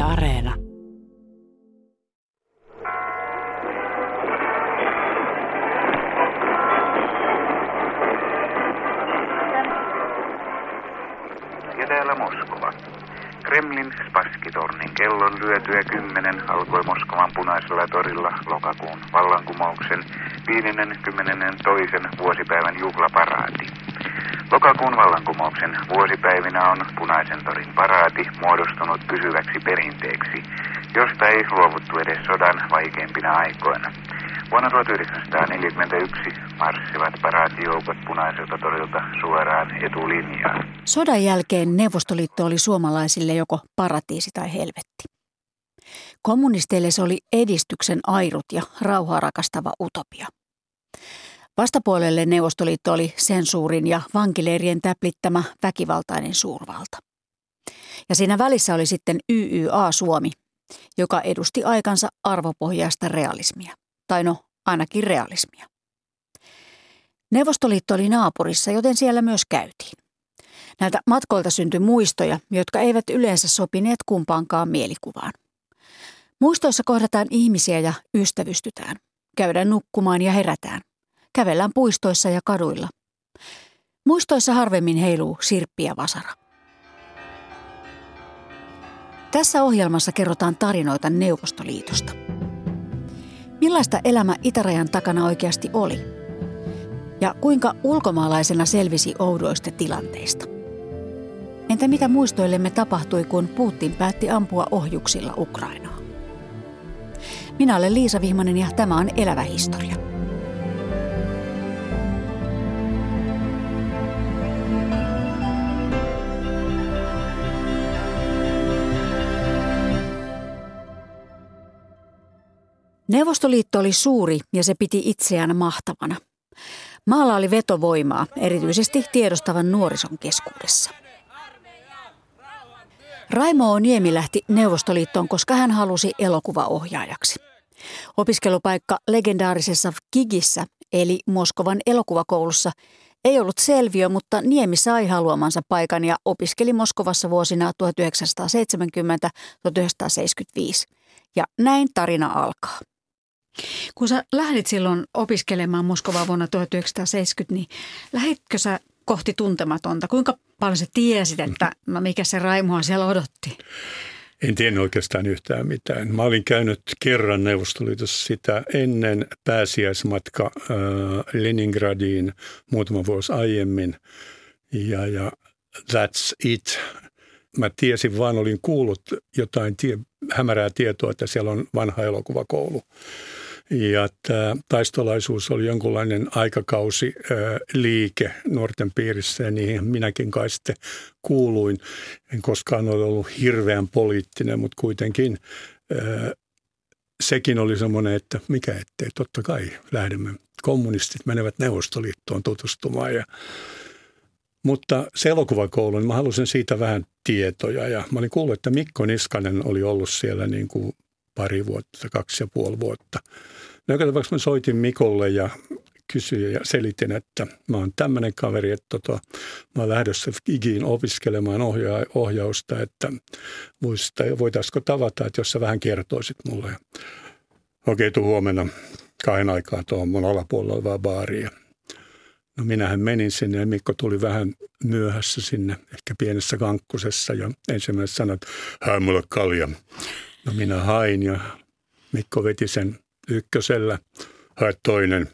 Areena. Ja täällä Moskova. Kremlin Spasskitornin kellon lyötyä 10 alkoi Moskovan punaisella torilla lokakuun vallankumouksen 52. vuosipäivän juhlaparaati. Lokakuun vallankumouksen vuosipäivinä on Punaisen torin paraati muodostunut pysyväksi perinteeksi, josta ei luovuttu edes sodan vaikeimpina aikoina. Vuonna 1941 marssivat paraatijoukot Punaiselta torilta suoraan etulinjaan. Sodan jälkeen Neuvostoliitto oli suomalaisille joko paratiisi tai helvetti. Kommunisteille se oli edistyksen airut ja rauhaa rakastava utopia. Vastapuolelle Neuvostoliitto oli sensuurin ja vankileirien täplittämä väkivaltainen suurvalta. Ja siinä välissä oli sitten YYA Suomi, joka edusti aikansa arvopohjaista realismia. Tai no, ainakin realismia. Neuvostoliitto oli naapurissa, joten siellä myös käytiin. Näiltä matkoilta syntyi muistoja, jotka eivät yleensä sopineet kumpaankaan mielikuvaan. Muistoissa kohdataan ihmisiä ja ystävystytään. Käydään nukkumaan ja herätään. Kävellään puistoissa ja kaduilla. Muistoissa harvemmin heiluu sirppi ja vasara. Tässä ohjelmassa kerrotaan tarinoita Neuvostoliitosta. Millaista elämä itärajan takana oikeasti oli? Ja kuinka ulkomaalaisena selvisi oudoista tilanteista? Entä mitä muistoillemme tapahtui, kun Putin päätti ampua ohjuksilla Ukrainaa? Minä olen Liisa Vihmanen ja tämä on Elävä historia. Neuvostoliitto oli suuri ja se piti itseään mahtavana. Maalla oli vetovoimaa, erityisesti tiedostavan nuorison keskuudessa. Raimo Niemi lähti Neuvostoliittoon, koska hän halusi elokuvaohjaajaksi. Opiskelupaikka legendaarisessa KIGissä, eli Moskovan elokuvakoulussa, ei ollut selviö, mutta Niemi sai haluamansa paikan ja opiskeli Moskovassa vuosina 1970–1975. Ja näin tarina alkaa. Kun sä lähdit silloin opiskelemaan Moskovaa vuonna 1970, niin lähditkö sä kohti tuntematonta? Kuinka paljon sä tiesit, että mikä se Raimoa siellä odotti? En tiennyt oikeastaan yhtään mitään. Mä olin käynyt kerran Neuvostoliitossa sitä ennen pääsiäismatka Leningradiin muutama vuosi aiemmin. Ja that's it. Mä tiesin vaan, olin kuullut jotain hämärää tietoa, että siellä on vanha elokuvakoulu. Ja tämä taistolaisuus oli jonkunlainen aikakausi liike nuorten piirissä ja niihin minäkin kai sitten kuuluin. En koskaan ole ollut hirveän poliittinen, mutta kuitenkin sekin oli semmoinen, että mikä ettei, totta kai lähdemme. Kommunistit menevät Neuvostoliittoon tutustumaan mutta se elokuvakoulu, niin mä halusin siitä vähän tietoja ja mä olin kuullut, että Mikko Niskanen oli ollut siellä niin kuin 2,5 vuotta. No joka tapauksessa mä soitin Mikolle ja kysyin ja selitin, että mä oon tämmöinen kaveri, että mä oon lähdössä Igiin opiskelemaan ohjausta, että voitaisiko tavata, että jos sä vähän kertoisit mulle. Okei, tuu huomenna 2 aikaa tuohon mun alapuolella olevaan baariin. No minähän menin sinne ja Mikko tuli vähän myöhässä sinne, ehkä pienessä kankkusessa ja ensimmäisenä sanoi, että hae mulle kalja. No minä hain ja Mikko veti sen ykkösellä, hae toinen.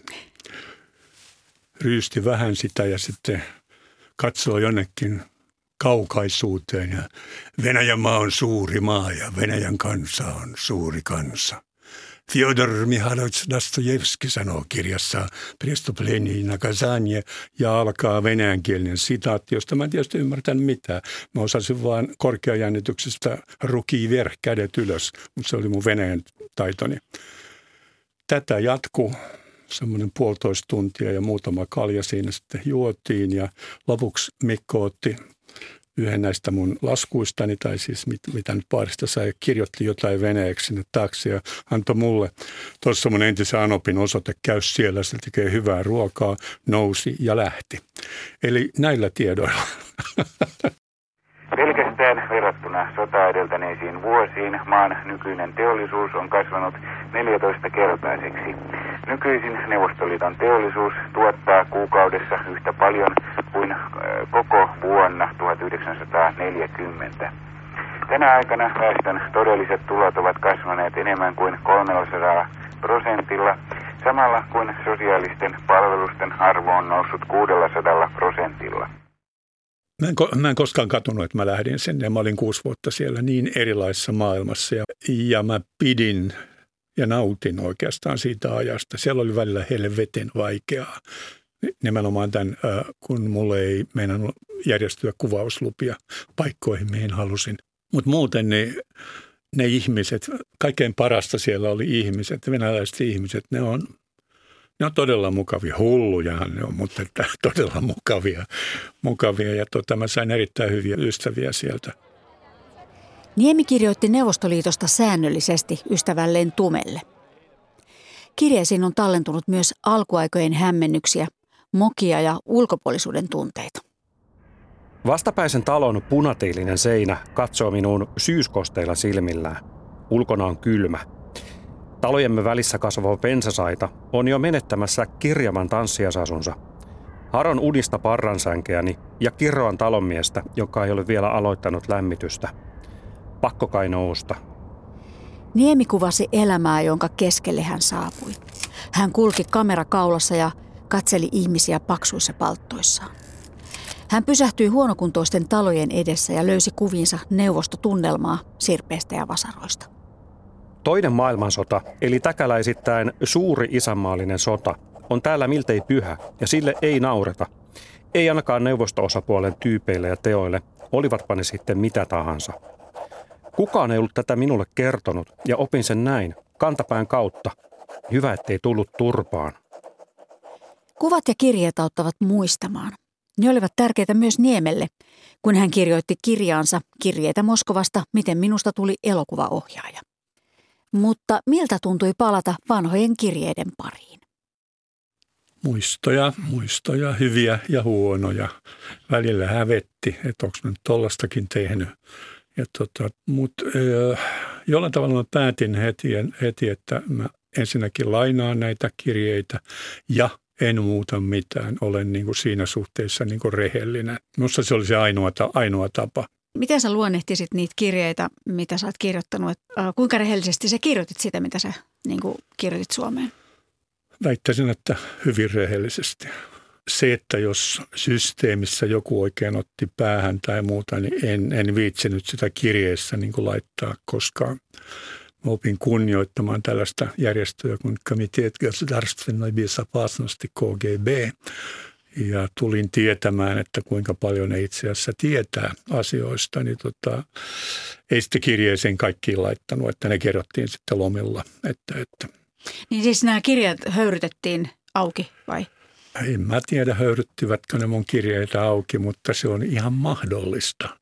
Ryysti vähän sitä ja sitten katsoo jonnekin kaukaisuuteen ja Venäjän maa on suuri maa ja Venäjän kansa on suuri kansa. Fyodor Mikhailovich Dostojevski sanoo kirjassa Prestuplenije i naказание ja alkaa venäjänkielinen sitaatti, josta mä en tietysti ymmärtänyt mitään. Mä osasin vaan korkeajännityksestä ruki vierh, kädet ylös, mutta se oli mun venäjän taitoni. Tätä jatkui semmoinen 1,5 tuntia ja muutama kalja siinä sitten juotiin ja lopuksi Mikko otti yhden näistä mun laskuistani, tai siis mitä nyt baarista sai, kirjoitti jotain venäjäksi sinne taakse ja antoi mulle tuossa mun entisen Anopin osoite, käy siellä, se tekee hyvää ruokaa, nousi ja lähti. Eli näillä tiedoilla. Pelkästään verrattuna sotaa edeltäneisiin vuosiin maan nykyinen teollisuus on kasvanut 14-kertaiseksi. Nykyisin Neuvostoliiton teollisuus tuottaa kuukaudessa yhtä paljon kuin koko vuonna 1940. Tänä aikana väestön todelliset tulot ovat kasvaneet enemmän kuin 300%, samalla kuin sosiaalisten palvelusten arvo on noussut 600%. Mä en koskaan katunut, että mä lähdin sinne. Mä olin 6 vuotta siellä niin erilaisessa maailmassa ja mä pidin ja nautin oikeastaan siitä ajasta. Siellä oli välillä helvetin vaikeaa. Nimenomaan tämän, kun mulle ei meinannut järjestyä kuvauslupia paikkoihin, mihin halusin. Mutta muuten ne ihmiset, kaikkein parasta siellä oli ihmiset, venäläiset ihmiset, ne on todella mukavia. Hullujahan ne on, mutta todella mukavia. Ja mä sain erittäin hyviä ystäviä sieltä. Niemi kirjoitti Neuvostoliitosta säännöllisesti ystävälleen Tumelle. Kirjeisiin on tallentunut myös alkuaikojen hämmennyksiä, mokia ja ulkopuolisuuden tunteita. Vastapäisen talon punatiilinen seinä katsoo minuun syyskosteilla silmillään. Ulkona on kylmä. Talojemme välissä kasvava pensasaita on jo menettämässä kirjavan tanssiasasunsa. Haron unista parransänkeäni ja kirroan talonmiestä, joka ei ole vielä aloittanut lämmitystä. Pakko kai nousta. Niemi kuvasi elämää, jonka keskelle hän saapui. Hän kulki kamera kaulassa ja katseli ihmisiä paksuissa palttoissaan. Hän pysähtyi huonokuntoisten talojen edessä ja löysi kuviinsa neuvostotunnelmaa sirpeistä ja vasaroista. Toinen maailmansota, eli täkäläisittäin suuri isänmaallinen sota, on täällä miltei pyhä ja sille ei naureta. Ei ainakaan neuvosto-osapuolen tyypeille ja teoille, olivatpa ne sitten mitä tahansa. Kukaan ei ollut tätä minulle kertonut ja opin sen näin, kantapään kautta. Hyvä, ettei tullut turpaan. Kuvat ja kirjeet auttavat muistamaan. Ne olivat tärkeitä myös Niemelle, kun hän kirjoitti kirjaansa Kirjeitä Moskovasta, miten minusta tuli elokuvaohjaaja. Mutta miltä tuntui palata vanhojen kirjeiden pariin? Muistoja, hyviä ja huonoja. Välillä hävetti, että onko mä tollastakin tehnyt. Mutta jollain tavalla mä päätin heti, että mä ensinnäkin lainaan näitä kirjeitä ja en muuta mitään. Olen niin kuin siinä suhteessa niin kuin rehellinen. Minusta se oli se ainoa tapa. Miten sä luonnehtisit niitä kirjeitä, mitä sä oot kirjoittanut? Kuinka rehellisesti sä kirjoitit sitä, mitä sä niin kuin kirjoitit Suomeen? Väittäisin, että hyvin rehellisesti. Se, että jos systeemissä joku oikein otti päähän tai muuta, niin en viitsinyt sitä kirjeessä niin kuin laittaa koskaan. Mä opin kunnioittamaan tällaista järjestöä kuin Komitet Государственной безопасности KGB. Ja tulin tietämään, että kuinka paljon ne itse asiassa tietää asioista. Niin ei sitten kirjeeseen kaikkiin laittanut, että ne kerrottiin sitten lomilla. Niin siis nämä kirjat höyrytettiin auki vai? En mä tiedä, höyryttivätkö ne mun kirjeitä auki, mutta se on ihan mahdollista.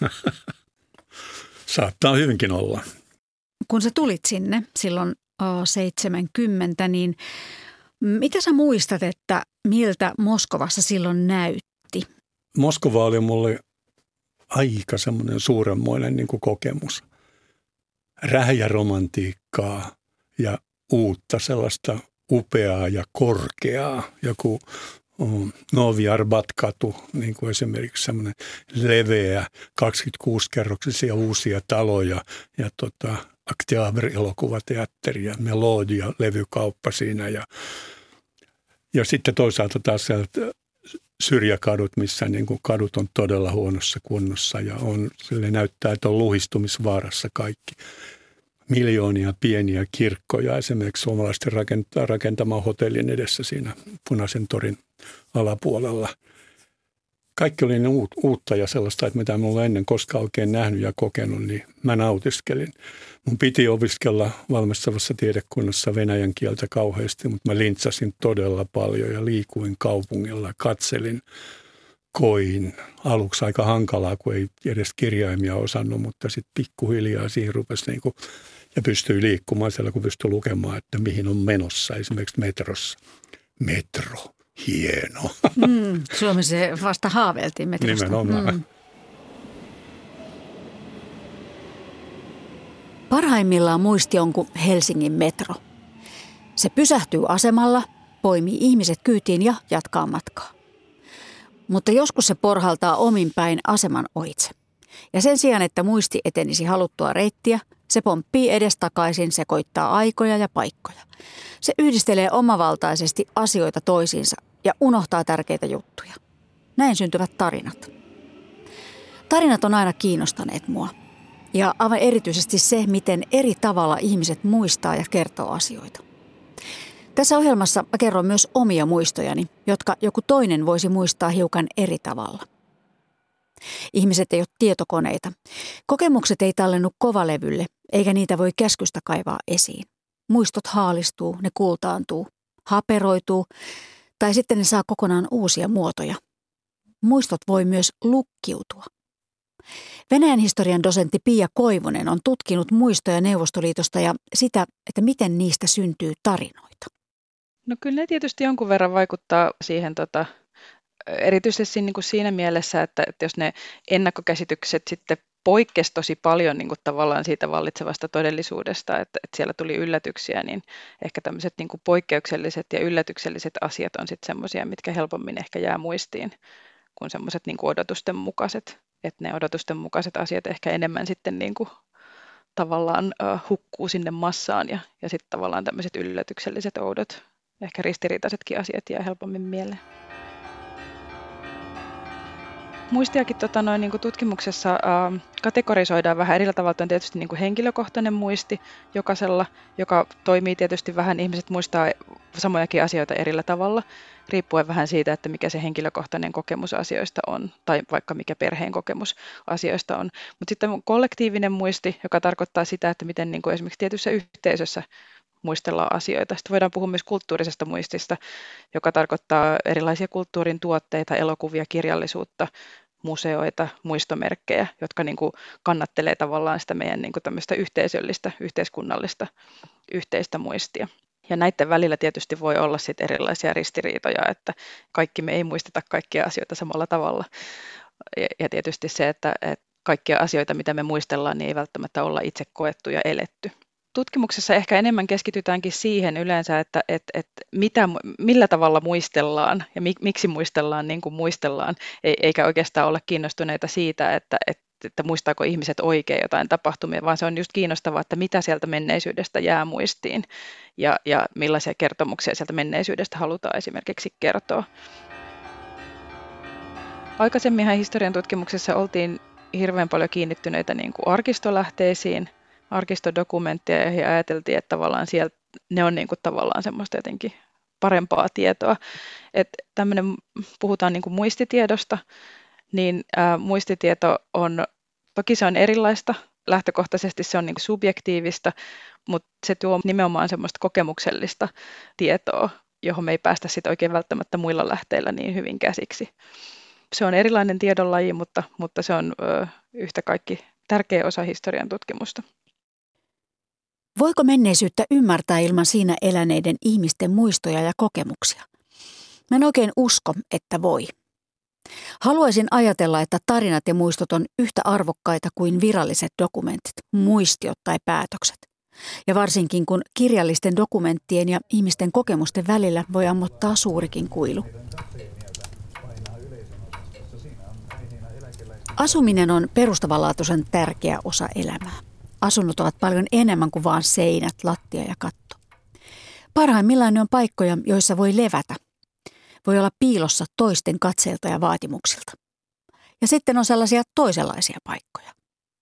Saattaa hyvinkin olla. Kun sä tulit sinne silloin 70, niin mitä sä muistat, että miltä Moskovassa silloin näytti? Moskova oli mulle aika semmoinen suuremmoinen niin kuin kokemus. Rähjäromantiikkaa ja uutta sellaista upeaa ja korkeaa. Joku Novi Arbat-katu, niin kuin esimerkiksi semmoinen leveä 26-kerroksisia uusia taloja ja Oktябрь-elokuvateatteri ja Melodia, levykauppa siinä ja sitten toisaalta taas syrjäkadut, missä niin kuin kadut on todella huonossa kunnossa ja sille näyttää, että on luhistumisvaarassa kaikki. Miljoonia pieniä kirkkoja esimerkiksi suomalaisten rakentamaan hotellin edessä siinä Punaisen torin alapuolella. Kaikki oli niin uutta ja sellaista, että mitä minulla ennen koskaan oikein nähnyt ja kokenut, niin mä nautiskelin. Mun piti opiskella valmistavassa tiedekunnassa venäjän kieltä kauheasti, mutta mä lintsasin todella paljon ja liikuin kaupungilla, katselin, koin. Aluksi aika hankalaa, kun ei edes kirjaimia osannut, mutta sitten pikkuhiljaa siihen rupesi ja pystyi liikkumaan siellä, kun pystyi lukemaan, että mihin on menossa, esimerkiksi metrossa. Metro. Hieno. Suomessa vasta haaveiltiin metrosta. Nimenomaan. Parhaimmillaan muisti on kuin Helsingin metro. Se pysähtyy asemalla, poimii ihmiset kyytiin ja jatkaa matkaa. Mutta joskus se porhaltaa ominpäin aseman ohitse. Ja sen sijaan, että muisti etenisi haluttua reittiä, se pomppii edestakaisin, sekoittaa aikoja ja paikkoja. Se yhdistelee omavaltaisesti asioita toisiinsa ja unohtaa tärkeitä juttuja. Näin syntyvät tarinat. Tarinat on aina kiinnostaneet mua. Ja aivan erityisesti se, miten eri tavalla ihmiset muistaa ja kertoo asioita. Tässä ohjelmassa mä kerron myös omia muistojani, jotka joku toinen voisi muistaa hiukan eri tavalla. Ihmiset ei ole tietokoneita. Kokemukset ei tallennu kovalevylle, eikä niitä voi käskystä kaivaa esiin. Muistot haalistuu, ne kultaantuu, haperoituu, tai sitten ne saa kokonaan uusia muotoja. Muistot voi myös lukkiutua. Venäjän historian dosentti Pia Koivunen on tutkinut muistoja Neuvostoliitosta ja sitä, että miten niistä syntyy tarinoita. No kyllä ne tietysti jonkun verran vaikuttaa siihen erityisesti niin kuin siinä mielessä, että jos ne ennakkokäsitykset sitten poikkesi tosi paljon niin kuin tavallaan siitä vallitsevasta todellisuudesta, että siellä tuli yllätyksiä, niin ehkä tämmöiset niin kuin poikkeukselliset ja yllätykselliset asiat on sitten semmoisia, mitkä helpommin ehkä jää muistiin kuin semmoiset niin kuin odotusten mukaiset. Että ne odotusten mukaiset asiat ehkä enemmän sitten niin kuin tavallaan hukkuu sinne massaan ja sitten tavallaan tämmöiset yllätykselliset, oudot, ehkä ristiriitaisetkin asiat jää helpommin mieleen. Muistiakin niin kuin tutkimuksessa kategorisoidaan vähän eri tavalla. On tietysti niin kuin henkilökohtainen muisti jokaisella, joka toimii tietysti vähän, ihmiset muistaa samojakin asioita erillä tavalla, riippuen vähän siitä, että mikä se henkilökohtainen kokemus asioista on, tai vaikka mikä perheen kokemus asioista on. Mutta sitten on kollektiivinen muisti, joka tarkoittaa sitä, että miten niin kuin esimerkiksi tietyssä yhteisössä muistellaan asioita. Sitten voidaan puhua myös kulttuurisesta muistista, joka tarkoittaa erilaisia kulttuurin tuotteita, elokuvia, kirjallisuutta, museoita, muistomerkkejä, jotka niin kuin kannattelee tavallaan sitä meidän niin kuin tämmöistä yhteisöllistä, yhteiskunnallista, yhteistä muistia. Ja näiden välillä tietysti voi olla sit erilaisia ristiriitoja, että kaikki me ei muisteta kaikkia asioita samalla tavalla. Ja tietysti se, että kaikkia asioita, mitä me muistellaan, niin ei välttämättä olla itse koettu ja eletty. Tutkimuksessa ehkä enemmän keskitytäänkin siihen yleensä, että millä tavalla muistellaan ja miksi muistellaan niin kuin muistellaan, eikä oikeastaan olla kiinnostuneita siitä, että muistaako ihmiset oikein jotain tapahtumia, vaan se on just kiinnostavaa, että mitä sieltä menneisyydestä jää muistiin ja millaisia kertomuksia sieltä menneisyydestä halutaan esimerkiksi kertoa. Aikaisemminhan historian tutkimuksessa oltiin hirveän paljon kiinnittyneitä niin kuin arkistolähteisiin, arkistodokumentteja ja ajateltiin, että tavallaan siellä ne on niin kuin tavallaan semmoista jotenkin parempaa tietoa. Että puhutaan niin kuin muistitiedosta, niin muistitieto on, toki se on erilaista, lähtökohtaisesti se on niin kuin subjektiivista, mutta se tuo nimenomaan semmoista kokemuksellista tietoa, johon me ei päästä sit oikein välttämättä muilla lähteillä niin hyvin käsiksi. Se on erilainen tiedonlaji, mutta se on yhtä kaikki tärkeä osa historian tutkimusta. Voiko menneisyyttä ymmärtää ilman siinä eläneiden ihmisten muistoja ja kokemuksia? Mä en oikein usko, että voi. Haluaisin ajatella, että tarinat ja muistot on yhtä arvokkaita kuin viralliset dokumentit, muistiot tai päätökset. Ja varsinkin kun kirjallisten dokumenttien ja ihmisten kokemusten välillä voi ammottaa suurikin kuilu. Asuminen on perustavanlaatuisen tärkeä osa elämää. Asunnot ovat paljon enemmän kuin vain seinät, lattia ja katto. Parhaimmillaan ne on paikkoja, joissa voi levätä. Voi olla piilossa toisten katseilta ja vaatimuksilta. Ja sitten on sellaisia toisenlaisia paikkoja.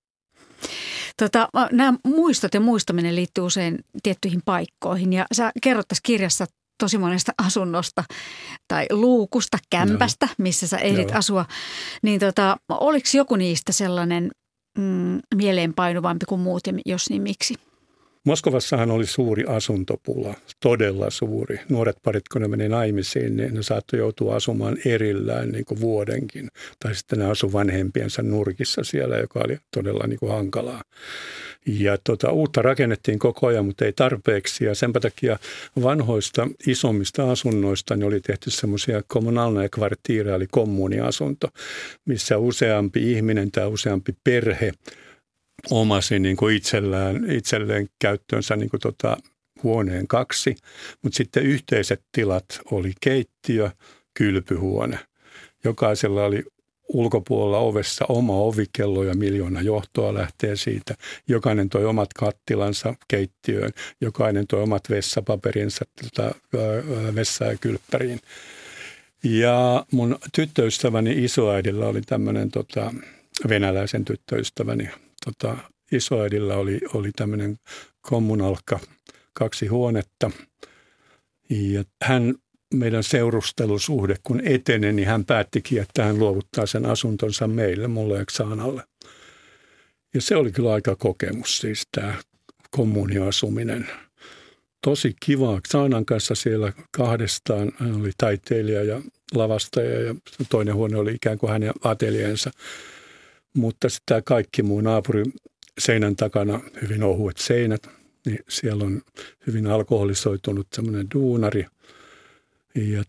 Nämä muistot ja muistaminen liittyy usein tiettyihin paikkoihin. Ja sä kerrot tässä kirjassa tosi monesta asunnosta tai luukusta, kämpästä, missä sä ehdit asua. Niin oliko joku niistä sellainen mieleenpainuvampi kuin muut, ja jos niin miksi? Moskovassahan oli suuri asuntopula, todella suuri. Nuoret parit, kun ne meni naimisiin, niin ne saattoi joutua asumaan erillään niin kuin vuodenkin. Tai sitten ne asuivat vanhempiensa nurkissa siellä, joka oli todella niin kuin hankalaa. Ja uutta rakennettiin koko ajan, mutta ei tarpeeksi. Ja sen takia vanhoista isommista asunnoista niin oli tehty semmoisia kommunalneja kvartiireja, eli kommuuniasunto, missä useampi ihminen tai useampi perhe omasi niin kuin itselleen käyttöönsä niin kuin huoneen 2, mutta sitten yhteiset tilat oli keittiö, kylpyhuone. Jokaisella oli ulkopuolella ovessa oma ovikello ja 1,000,000 johtoa lähtee siitä. Jokainen toi omat kattilansa keittiöön, jokainen toi omat vessapaperinsa vessa- ja kylppäriin. Ja mun tyttöystäväni isoäidillä oli tämmöinen venäläisen tyttöystäväni. Isoäidillä oli tämmöinen kommunalkka, 2 huonetta. Ja meidän seurustelusuhde kun eteni, niin hän päättikin, että hän luovuttaa sen asuntonsa meille, mulle ja Xanalle. Ja se oli kyllä aika kokemus siis tämä kommunioasuminen. Tosi kiva. Xanan kanssa siellä kahdestaan. Hän oli taiteilija ja lavastaja ja toinen huone oli ikään kuin hänen ateliensa. Mutta sitten tämä kaikki muu naapuri seinän takana, hyvin ohuet seinät, niin siellä on hyvin alkoholisoitunut semmoinen duunari. Ja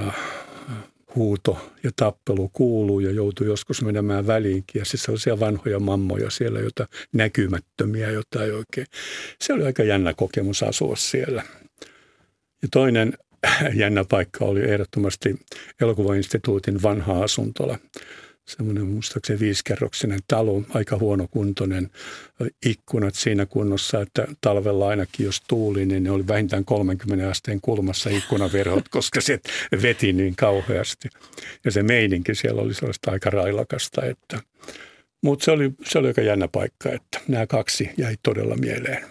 huuto ja tappelu kuuluu ja joutui joskus menemään väliinkin. Ja siis sellaisia vanhoja mammoja siellä, joita näkymättömiä, jotain oikein. Se oli aika jännä kokemus asua siellä. Ja toinen jännä paikka oli ehdottomasti Elokuvainstituutin vanha asuntola. Semmoinen muistaakseni 5-kerroksinen talo, aika huonokuntoinen, ikkunat siinä kunnossa, että talvella ainakin jos tuuli, niin ne oli vähintään 30 asteen kulmassa ikkunaverhot, koska se veti niin kauheasti. Ja se meininki siellä oli sellaista aika railakasta, mutta se oli aika jännä paikka, että nämä 2 jäi todella mieleen.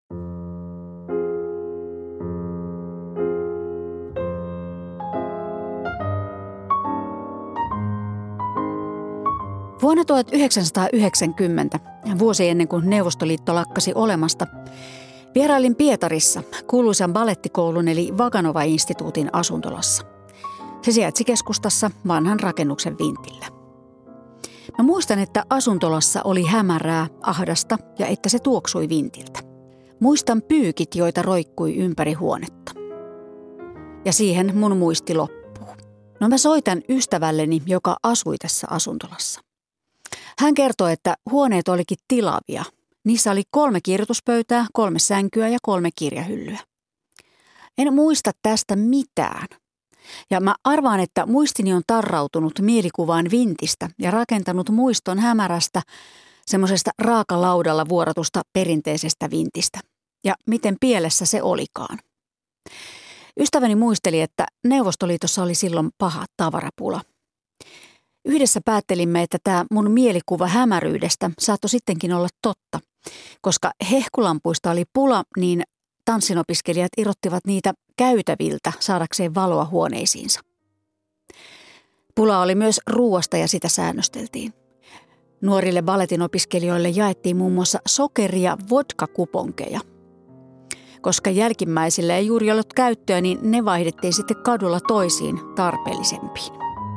Vuonna 1990, vuosi ennen kuin Neuvostoliitto lakkasi olemasta, vierailin Pietarissa kuuluisan balettikoulun eli Vaganova-instituutin asuntolassa. Se sijaitsi keskustassa vanhan rakennuksen vintillä. Mä muistan, että asuntolassa oli hämärää, ahdasta ja että se tuoksui vintiltä. Muistan pyykit, joita roikkui ympäri huonetta. Ja siihen mun muisti loppuu. No mä soitan ystävälleni, joka asui tässä asuntolassa. Hän kertoi, että huoneet olikin tilavia. Niissä oli 3 kirjoituspöytää, 3 sänkyä ja 3 kirjahyllyä. En muista tästä mitään. Ja mä arvaan, että muistini on tarrautunut mielikuvaan vintistä ja rakentanut muiston hämärästä, semmoisesta raakalaudalla vuoratusta perinteisestä vintistä. Ja miten pielessä se olikaan. Ystäväni muisteli, että Neuvostoliitossa oli silloin paha tavarapula. Yhdessä päättelimme, että tämä mun mielikuva hämäryydestä saattoi sittenkin olla totta. Koska hehkulampuista oli pula, niin tanssinopiskelijat irrottivat niitä käytäviltä saadakseen valoa huoneisiinsa. Pula oli myös ruuasta ja sitä säännösteltiin. Nuorille balletin opiskelijoille jaettiin muun muassa sokeri- ja vodka-kuponkeja. Koska jälkimmäisille ei juuri ollut käyttöä, niin ne vaihdettiin sitten kadulla toisiin tarpeellisempiin.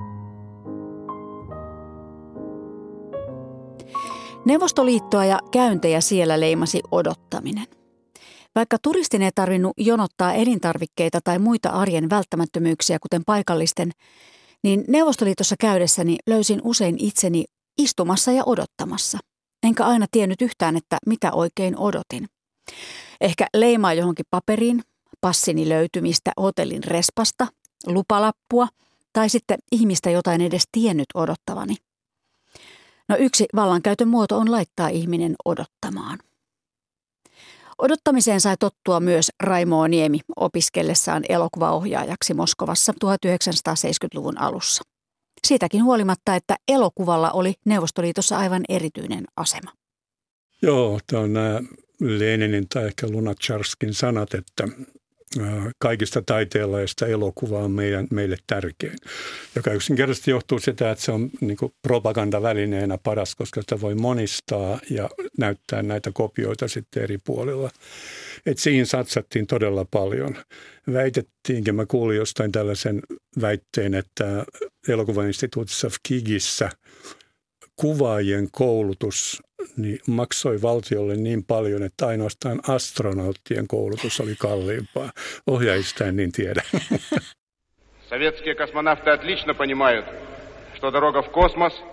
Neuvostoliittoa ja käyntejä siellä leimasi odottaminen. Vaikka turistin ei tarvinnut jonottaa elintarvikkeita tai muita arjen välttämättömyyksiä, kuten paikallisten, niin Neuvostoliitossa käydessäni löysin usein itseni istumassa ja odottamassa. Enkä aina tiennyt yhtään, että mitä oikein odotin. Ehkä leimaa johonkin paperiin, passini löytymistä hotellin respasta, lupalappua tai sitten ihmistä, jota en edes tiennyt odottavani. No yksi vallankäytön muoto on laittaa ihminen odottamaan. Odottamiseen sai tottua myös Raimo Niemi opiskellessaan elokuvaohjaajaksi Moskovassa 1970-luvun alussa. Siitäkin huolimatta, että elokuvalla oli Neuvostoliitossa aivan erityinen asema. Joo, tämä on nämä Leninin tai ehkä Lunacharskin sanat, että kaikista taiteenlajeista elokuva on meille tärkein, joka yksinkertaisesti johtuu sitä, että se on niin kuin propagandavälineenä paras, koska sitä voi monistaa ja näyttää näitä kopioita sitten eri puolilla. Et siihen satsattiin todella paljon. Väitettiinkin, mä kuulin jostain tällaisen väitteen, että Elokuvainstituutissa KIGissä kuvaajien koulutus niin maksoi valtiolle niin paljon, että ainoastaan astronauttien koulutus oli kalliimpaa. Ohjaajista en niin tiedä. Советские космонавты отлично понимают, что дорога в космос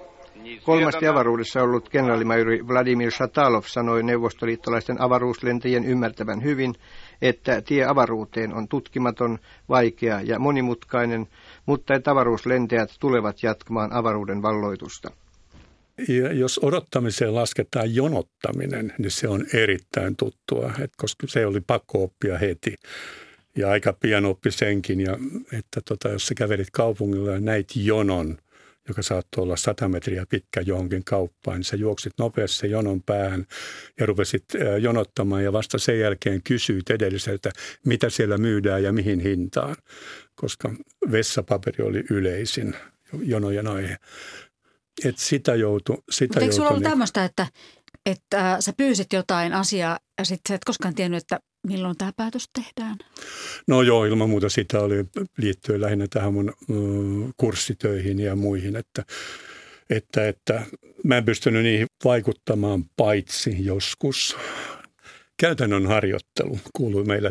Kolmasti avaruudessa ollut kenraalimajori Vladimir Shatalov sanoi neuvostoliittolaisten avaruuslentäjien ymmärtävän hyvin, että tie avaruuteen on tutkimaton, vaikea ja monimutkainen, mutta että avaruuslentäjät tulevat jatkamaan avaruuden valloitusta. Ja jos odottamiseen lasketaan jonottaminen, niin se on erittäin tuttua, koska se oli pakko oppia heti. Ja aika pian oppi senkin, ja että jos sä kävelit kaupungilla ja näit jonon, joka saattoi olla 100 metriä pitkä johonkin kauppaan, niin sä juoksit nopeasti jonon päähän ja rupesit jonottamaan ja vasta sen jälkeen kysyit edelliseltä, mitä siellä myydään ja mihin hintaan, koska vessapaperi oli yleisin jonojen aihe. Että sitä joutui. Mutta eikö sulla ollut tämmöistä, että sä pyysit jotain asiaa ja sitten sä et koskaan tiennyt, että milloin tämä päätös tehdään? No joo, ilman muuta sitä oli liittyen lähinnä tähän mun kurssitöihin ja muihin, että mä en pystynyt niihin vaikuttamaan paitsi joskus. Käytännön harjoittelu kuului meille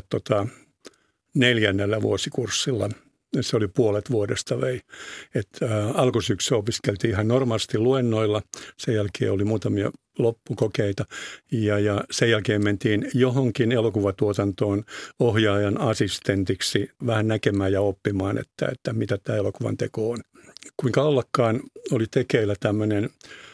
4. vuosikurssilla. Se oli puolet vuodesta vei. Alkusyksy opiskeltiin ihan normaalisti luennoilla. Sen jälkeen oli muutamia loppukokeita ja sen jälkeen mentiin johonkin elokuvatuotantoon ohjaajan assistentiksi vähän näkemään ja oppimaan, että mitä tämä elokuvan teko on. Kuinka ollakaan oli tekeillä tämmöinen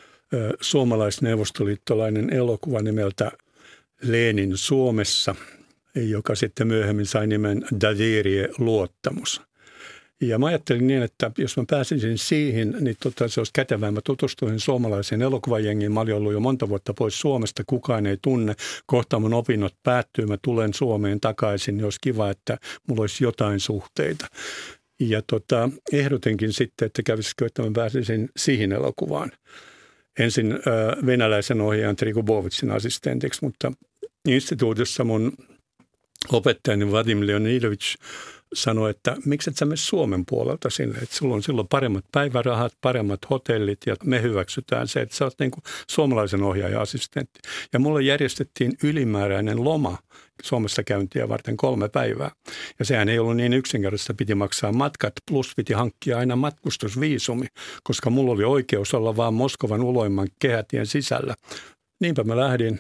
suomalais-neuvostoliittolainen elokuva nimeltä Lenin Suomessa, joka sitten myöhemmin sai nimen Davirie luottamus. Ja mä ajattelin niin, että jos mä pääsisin siihen, niin se olisi kätevää. Mä tutustuin suomalaiseen elokuvajengiin. Mä olin ollut jo monta vuotta pois Suomesta, kukaan ei tunne. Kohta mun opinnot päättyy, mä tulen Suomeen takaisin, niin olisi kiva, että mulla olisi jotain suhteita. Ja ehdotinkin sitten, että kävisikö, että mä pääsisin siihen elokuvaan. Ensin venäläisen ohjaajan Trigubovitsin assistentiksi, mutta instituutissa mun opettajani Vadim Leonidovich sanoi, että miksi et sä mene Suomen puolelta sinne, että sulla on silloin paremmat päivärahat, paremmat hotellit ja me hyväksytään se, että sä oot niin kuin suomalaisen ohjaaja-assistentti. Ja mulle järjestettiin ylimääräinen loma Suomessa käyntiä varten 3 päivää. Ja sehän ei ollut niin yksinkertaista, piti maksaa matkat plus piti hankkia aina matkustusviisumi, koska mulla oli oikeus olla vaan Moskovan uloimman kehätien sisällä. Niinpä mä lähdin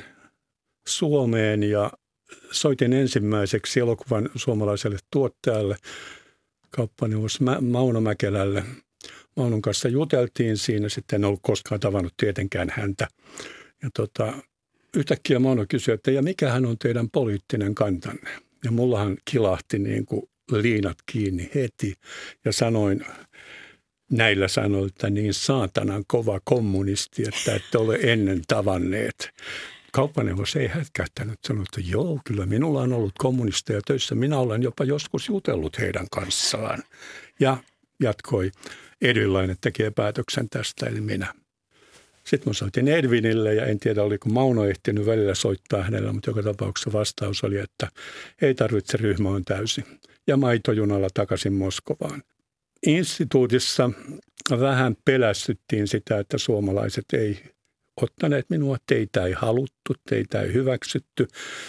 Suomeen ja soitin ensimmäiseksi elokuvan suomalaiselle tuottajalle, kauppaneuvos Mauno Mäkelälle. Maunon kanssa juteltiin siinä, sitten en ollut koskaan tavannut tietenkään häntä. Ja yhtäkkiä Mauno kysyi, että ja mikähän on teidän poliittinen kantanne? Ja mullahan kilahti niin kuin liinat kiinni heti ja sanoin näillä sanoilla, että niin saatanan kova kommunisti, että ette ole ennen tavanneet. Kauppaneuvos ei hätkähtänyt, sanoi, että joo, kyllä minulla on ollut kommunisteja töissä. Minä olen jopa joskus jutellut heidän kanssaan. Ja jatkoi, Edvinlainen tekee päätöksen tästä, eli minä. Sitten mä soitin Edvinille ja en tiedä, oliko Mauno ehtinyt välillä soittaa hänellä, mutta joka tapauksessa vastaus oli, että ei tarvitse, ryhmä on täysi. Ja maitojunalla takaisin Moskovaan. Instituutissa vähän pelästyttiin sitä, että suomalaiset ei ottaneet minua, teitä ei haluttu, teitä ei hyväksytty,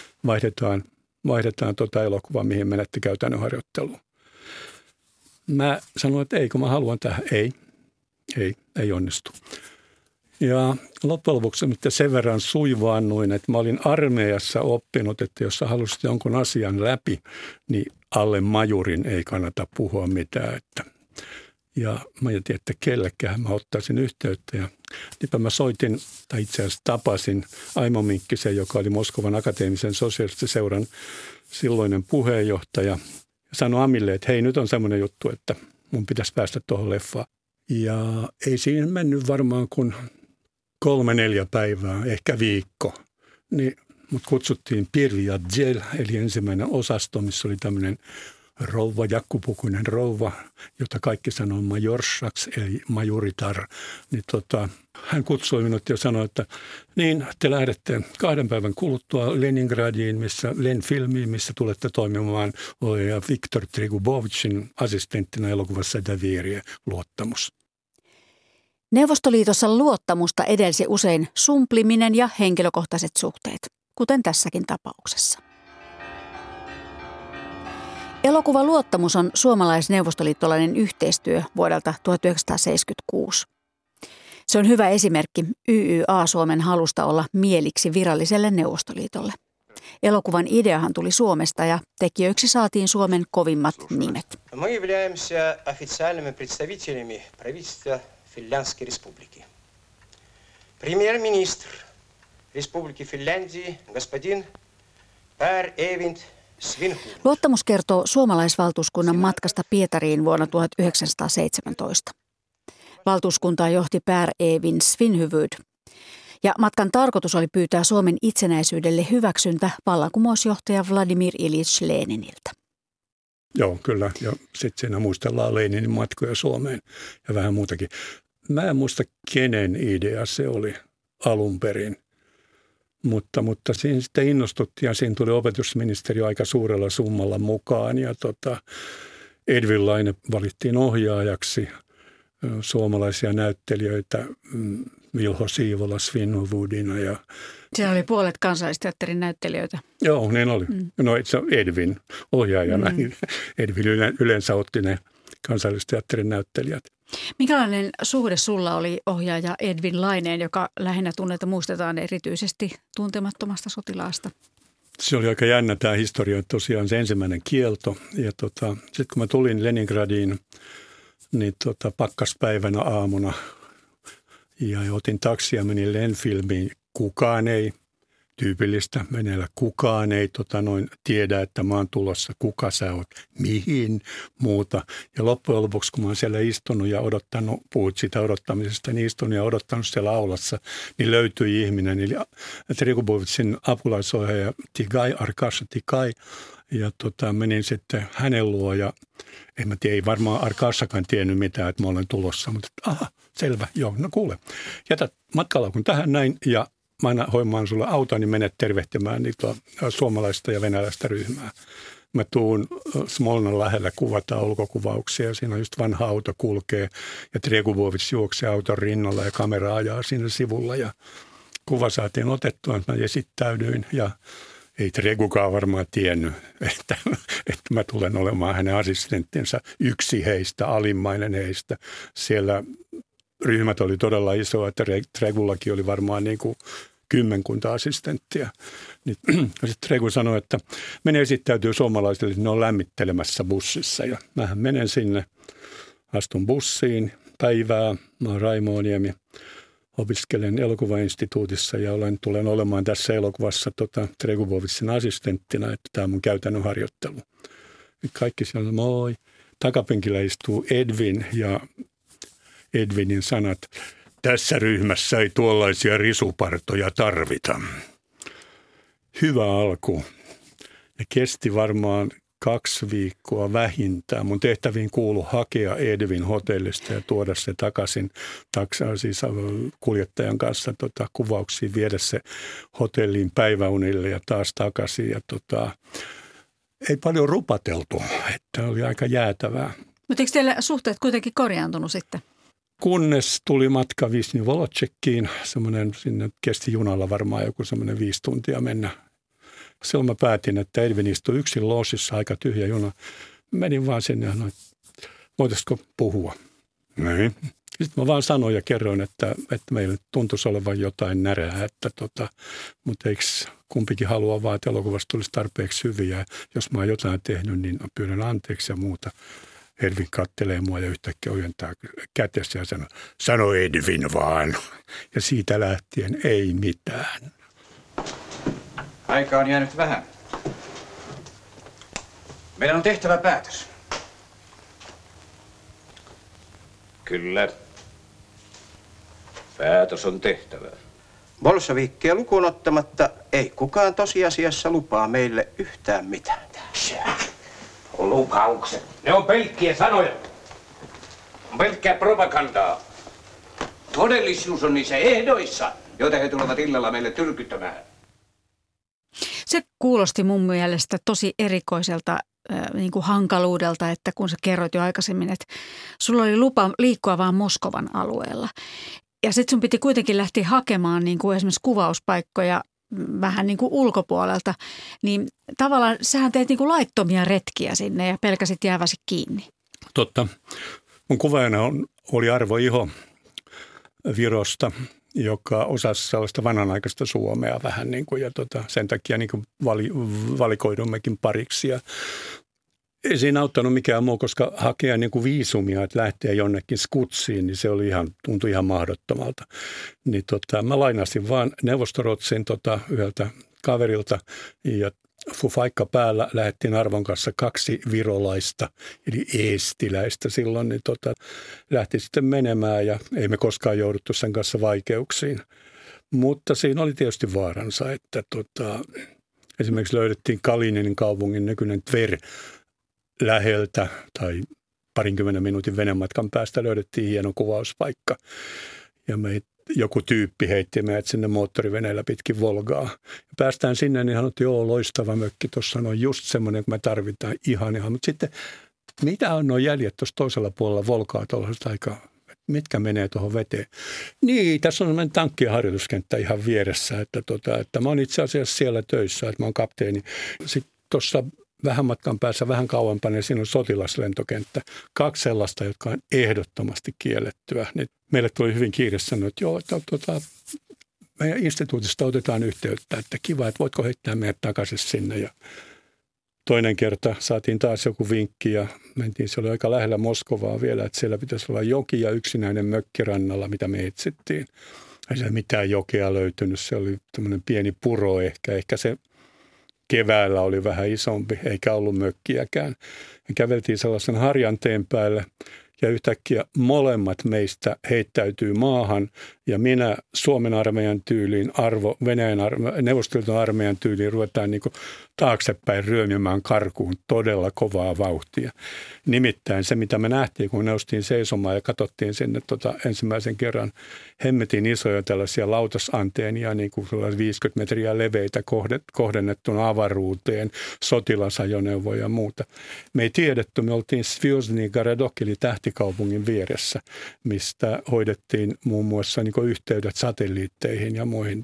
vaihdetaan elokuvaa, mihin menette käytännön harjoitteluun. Mä sanoin, että ei, kun mä haluan tähän. Ei onnistu. Ja loppujen lopuksi sen verran suivaannuin, että mä olin armeijassa oppinut, että jos sä halusit jonkun asian läpi, niin alle majurin ei kannata puhua mitään. Ja mä ajattelin, että kellekään mä ottaisin yhteyttä. Ja niinpä mä soitin, tai itse asiassa tapasin Aimo Minkkisen, joka oli Moskovan akateemisen sosialistiseuran silloinen puheenjohtaja. Ja sanoi Amille, että hei, nyt on semmoinen juttu, että mun pitäisi päästä tuohon leffaan. Ja ei siinä mennyt varmaan kuin 3-4 päivää, ehkä viikko. Niin mut kutsuttiin Pirja Djel, eli ensimmäinen osasto, missä oli tämmöinen rouva, jakkupukuinen rouva, jota kaikki sanoo majorshaks, eli majoritar. Niin hän kutsui minut ja sanoi, että niin, te lähdette 2 päivän kuluttua Leningradiin, Len-filmiin, missä tulette toimimaan Viktor Trigubovicin assistenttina elokuvassa Davirie luottamus. Neuvostoliitossa luottamusta edelsi usein sumpliminen ja henkilökohtaiset suhteet, kuten tässäkin tapauksessa. Elokuva Luottamus on suomalais-neuvostoliittolainen yhteistyö vuodelta 1976. Se on hyvä esimerkki YYA-Suomen halusta olla mieliksi viralliselle Neuvostoliitolle. Elokuvan ideahan tuli Suomesta ja tekijöiksi saatiin Suomen kovimmat nimet. Мы являемся официальными представителями правительства Финляндской республики. Премьер-министр Республики Финляндии господин Per Evind Svinhufvud. Luottamus kertoo suomalaisvaltuuskunnan matkasta Pietariin vuonna 1917. Valtuuskuntaa johti Per Evind Svinhufvud. Ja matkan tarkoitus oli pyytää Suomen itsenäisyydelle hyväksyntä vallankumousjohtaja Vladimir Iljitš Leniniltä. Joo, kyllä. Ja sitten siinä muistellaan Leninin matkoja Suomeen ja vähän muutakin. Mä en muista, kenen idea se oli alun perin. Mutta siinä sitten innostuttiin ja siinä tuli opetusministeriö aika suurella summalla mukaan. Ja Edvin Laine valittiin ohjaajaksi, suomalaisia näyttelijöitä Vilho Siivola Svinhufvudina. Siellä oli puolet Kansallisteatterin näyttelijöitä. Joo, niin oli. No itse Edvin ohjaajana. Edvin yleensä otti ne Kansallisteatterin näyttelijät. Minkälainen suhde sulla oli ohjaaja Edvin Laineen, joka lähinnä muistetaan erityisesti Tuntemattomasta sotilaasta? Se oli aika jännä tämä historia, tosiaan se ensimmäinen kielto. Ja sitten kun mä tulin Leningradiin, niin pakkaspäivänä aamuna ja otin taksia ja menin Lenfilmiin. Kukaan ei, tyypillistä Venäjällä, kukaan ei tiedä, että mä oon tulossa, kuka sä oot, mihin, muuta. Ja loppujen lopuksi, kun mä oon siellä istunut ja odottanut, puhut siitä odottamisesta, niin istunut ja odottanut siellä aulassa, niin löytyi ihminen. Eli Tregubovitsin apulaisohjaaja Tigai, Arkasha Tigai, ja menin sitten hänen luo ja en mä tiedä, ei varmaan Arkashakaan tiennyt mitään, että mä olen tulossa, mutta aha, selvä, joo, no kuule, jätä matkalaukun tähän näin ja mä aina hoimaan sulle auton, niin menet tervehtimään niitä suomalaista ja venäläistä ryhmää. Mä tuun Smolnan lähellä, kuvataan ulkokuvauksia ja siinä on just vanha auto kulkee ja Tregubovits juoksee auton rinnalla ja kamera ajaa siinä sivulla ja kuva saatiin otettua, että mä esittäydyin ja ei Tregukaan varmaan tiennyt, että mä tulen olemaan hänen assistenttinsa, yksi heistä, alimmainen heistä. Siellä ryhmät oli todella iso, että Tregullakin oli varmaan niin kuin 10 assistenttia. Sitten Tregu sanoi, että mene esittäytyy suomalaisille, että ne on lämmittelemässä bussissa. Ja mähän menen sinne, astun bussiin päivää, mä oon Raimo Oniemi. Opiskelen elokuvainstituutissa ja tulen olemaan tässä elokuvassa Tregubovitsin assistenttina, että tämä on mun käytännön harjoittelu. Kaikki siellä moi. Takapenkillä istuu Edvin ja Edvinin sanat, tässä ryhmässä ei tuollaisia risupartoja tarvita. Hyvä alku. Ja kesti varmaan 2 viikkoa vähintään. Mun tehtäviin kuului hakea Edvin hotellista ja tuoda se takaisin siis kuljettajan kanssa kuvauksiin, viedä se hotelliin päiväunille ja taas takaisin. Ja ei paljon rupateltu, että oli aika jäätävää. Mutta eikö teillä suhteet kuitenkin korjaantunut sitten? Kunnes tuli matka Visni Volocekkiin, sinne kesti junalla varmaan joku 5 tuntia mennä. Silloin mä päätin, että Edvin istui yksin loosissa, aika tyhjä juna. Menin vaan sinne ja sanoin, voitaisiko puhua. Niin. Sitten mä vaan sanoin ja kerroin, että meillä tuntuisi olevan jotain närää, mutta eikö kumpikin halua vaan, että elokuvasta tulisi tarpeeksi hyviä. Jos mä oon jotain tehnyt, niin pyydän anteeksi ja muuta. Edvin kattelee mua ja yhtäkkiä ojentaa kätessä ja sano Edvin vaan. Ja siitä lähtien ei mitään. Aika on jäänyt vähän. Meidän on tehtävä päätös. Kyllä. Päätös on tehtävä. Bolshevikkeja lukuun ottamatta ei kukaan tosiasiassa lupaa meille yhtään mitään. Lupaukset. Ne on pelkkiä sanoja. On pelkkää propagandaa. Todellisuus on niissä ehdoissa, joita he tulevat illalla meille tyrkyttämään. Se kuulosti mun mielestä tosi erikoiselta niin kuin hankaluudelta, että kun sä kerroit jo aikaisemmin, että sulla oli lupa liikkua vaan Moskovan alueella. Ja sitten sun piti kuitenkin lähteä hakemaan niin kuin esimerkiksi kuvauspaikkoja vähän niin kuin ulkopuolelta. Niin tavallaan sähän teet niin kuin laittomia retkiä sinne ja pelkäsit jääväsi kiinni. Totta. Mun kuvaajana oli Arvo Iho. Virosta, joka osasi sellaista vanhanaikaista Suomea vähän niin kuin, ja sen takia niin kuin valikoidummekin pariksi. Ja ei siinä auttanut mikään muu, koska hakea niin kuin viisumia, että lähtee jonnekin skutsiin, niin se oli tuntui ihan mahdottomalta. Niin mä lainasin vaan Neuvostoruotsin yhdeltä kaverilta ja fufaikka päällä lähdettiin Arvon kanssa 2 virolaista, eli eestiläistä silloin, niin lähti sitten menemään ja ei me koskaan jouduttu sen kanssa vaikeuksiin. Mutta siinä oli tietysti vaaransa, että esimerkiksi löydettiin Kalininin kaupungin nykyinen Tver läheltä tai 20 minuutin venematkan päästä löydettiin hieno kuvauspaikka ja joku tyyppi heitti meidät sinne moottoriveneellä pitkin Volgaa. Ja päästään sinne, niin hän otti, loistava mökki, tuossa on just semmoinen, kun me tarvitaan ihan. Mutta sitten, mitä on nuo jäljet tuossa toisella puolella Volgaa tuollaisesta aikaa, mitkä menee tuohon veteen? Niin, tässä on semmoinen tankkien harjoituskenttä ihan vieressä, että mä oon itse asiassa siellä töissä, että mä oon kapteeni. Sitten tuossa vähän matkan päässä, vähän kauempana, siinä on sotilaslentokenttä. 2 sellaista, jotka on ehdottomasti kiellettyä. Niin meille tuli hyvin kiire sanoa, että joo, meidän instituutista otetaan yhteyttä, että kiva, että voitko heittää meidät takaisin sinne. Ja toinen kerta saatiin taas joku vinkki ja mentiin, se oli aika lähellä Moskovaa vielä, että siellä pitäisi olla joki ja yksinäinen mökkirannalla, mitä me etsittiin. Ei siellä mitään jokea löytynyt, se oli tämmöinen pieni puro ehkä se keväällä oli vähän isompi, eikä ollut mökkiäkään. Me käveltiin sellaisen harjanteen päälle ja yhtäkkiä molemmat meistä heittäytyy maahan ja minä Suomen armeijan tyyliin, Venäjän Neuvostoliiton armeijan tyyliin ruvetaan niin kuin taaksepäin ryömimään karkuun todella kovaa vauhtia. Nimittäin se, mitä me nähtiin, kun me noustiin seisomaan ja katsottiin sinne ensimmäisen kerran hemmetin isoja tällaisia lautasanteenia, niin kuin 50 metriä leveitä kohdennettuna avaruuteen, sotilasajoneuvoja ja muuta. Me ei tiedetty, me oltiin Svjozny Garadok, eli tähtikaupungin vieressä, mistä hoidettiin muun muassa niin kuin yhteydet satelliitteihin ja muihin.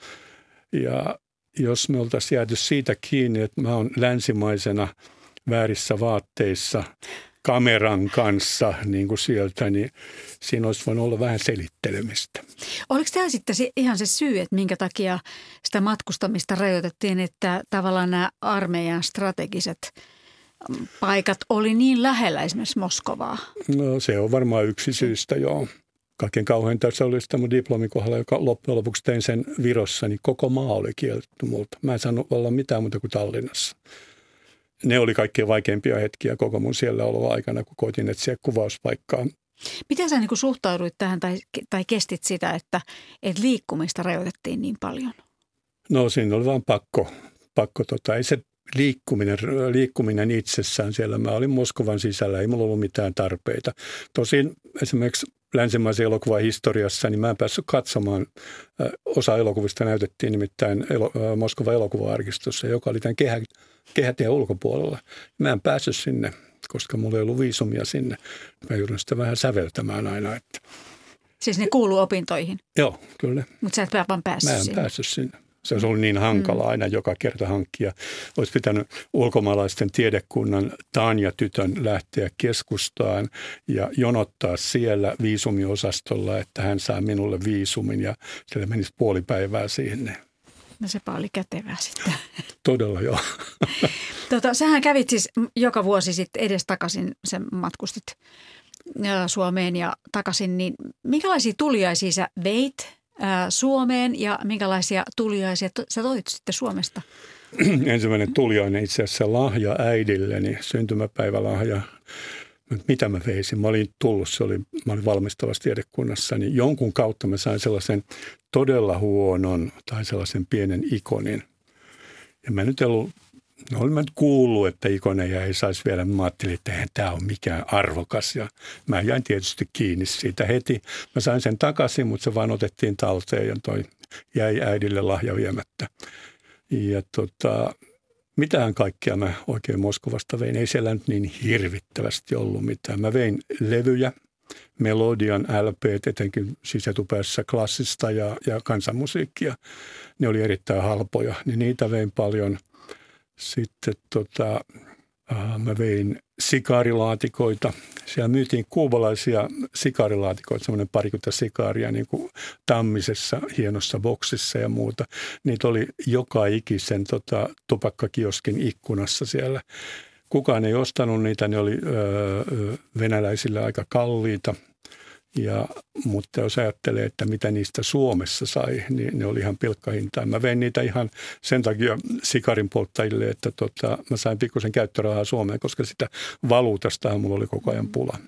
Ja jos me oltaisiin jääty siitä kiinni, että mä oon länsimaisena väärissä vaatteissa kameran kanssa niin kuin sieltä, niin siinä olisi voinut olla vähän selittelemistä. Oliko tämä sitten ihan se syy, että minkä takia sitä matkustamista rajoitettiin, että tavallaan nämä armeijan strategiset paikat oli niin lähellä esimerkiksi Moskovaa? No se on varmaan yksi syystä, joo. Kaikkein kauheinta se oli sitä mun diplomikohdalla, joka loppujen lopuksi tein sen Virossa, niin koko maa oli kielletty multa. Mä en saanut olla mitään muuta kuin Tallinnassa. Ne oli kaikkein vaikeimpia hetkiä koko mun siellä aikana, kun koitin etsiä kuvauspaikkaa. Miten sä niin kuin suhtauduit tähän tai kestit sitä, että liikkumista rajoitettiin niin paljon? No siinä oli vaan pakko. Ei se liikkuminen itsessään siellä. Mä olin Moskovan sisällä, ei mulla ollut mitään tarpeita. Tosin esimerkiksi länsimaisen elokuvan historiassa, niin mä en päässyt katsomaan. Osa elokuvista näytettiin nimittäin Moskovan elokuva-arkistossa, joka oli tämän kehätien ulkopuolella. Mä en päässyt sinne, koska mulla ei ollut viisumia sinne. Mä joudun sitä vähän säveltämään aina. Että. Siis ne kuuluu opintoihin? Joo, kyllä. Mutta sä et vaan päässyt sinne? Mä en päässyt sinne. Se olisi ollut niin hankala aina joka kerta hankkia. Olisi pitänyt ulkomaalaisten tiedekunnan Tanja-tytön lähteä keskustaan ja jonottaa siellä viisumiosastolla, että hän saa minulle viisumin ja siellä menisi puoli päivää siihen. No sepä oli kätevää sitten. Todella joo. Sähän kävit siis joka vuosi sitten edestakaisin, sen matkustit Suomeen ja takaisin, niin minkälaisia tuliaisia sä veit Suomeen ja minkälaisia tuliaisia sä toit sitten Suomesta? Ensimmäinen tuliainen itse asiassa lahja äidilleni, syntymäpäivälahja. Mitä mä veisin? Mä olin tullut, mä olin valmistavassa tiedekunnassa, niin jonkun kautta mä sain sellaisen todella huonon tai sellaisen pienen ikonin. Ja mä nyt olin nyt kuullut, että ikoneja ei saisi vielä. Mä ajattelin, että eihän tämä ole mikään arvokas. Ja mä jäin tietysti kiinni siitä heti. Mä sain sen takaisin, mutta se vaan otettiin talteen ja toi jäi äidille lahja viemättä. Ja mitään kaikkea mä oikein Moskovasta vein. Ei siellä nyt niin hirvittävästi ollut mitään. Mä vein levyjä, Melodian LP:t, etenkin siis etupäässä klassista ja kansanmusiikkia. Ne oli erittäin halpoja, niin niitä vein paljon. Sitten mä vein sikaarilaatikoita. Siellä myytiin kuubalaisia sikaarilaatikoita, semmoinen 20 sikaaria niin kuin tammisessa hienossa boksissa ja muuta. Niitä oli joka ikisen tupakkakioskin ikkunassa siellä. Kukaan ei ostanut niitä, ne oli venäläisille aika kalliita. Mutta jos ajattelee, että mitä niistä Suomessa sai, niin ne oli ihan pilkkahintaa. Mä vein niitä ihan sen takia sikarin polttajille, että mä sain pikkusen käyttörahaa Suomeen, koska sitä valuutastahan mulla oli koko ajan pula.